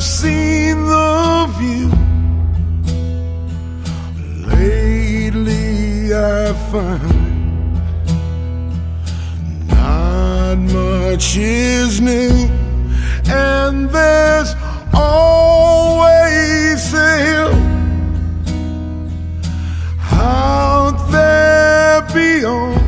I've seen the view. Lately I find not much is new, and there's always a hill out there beyond.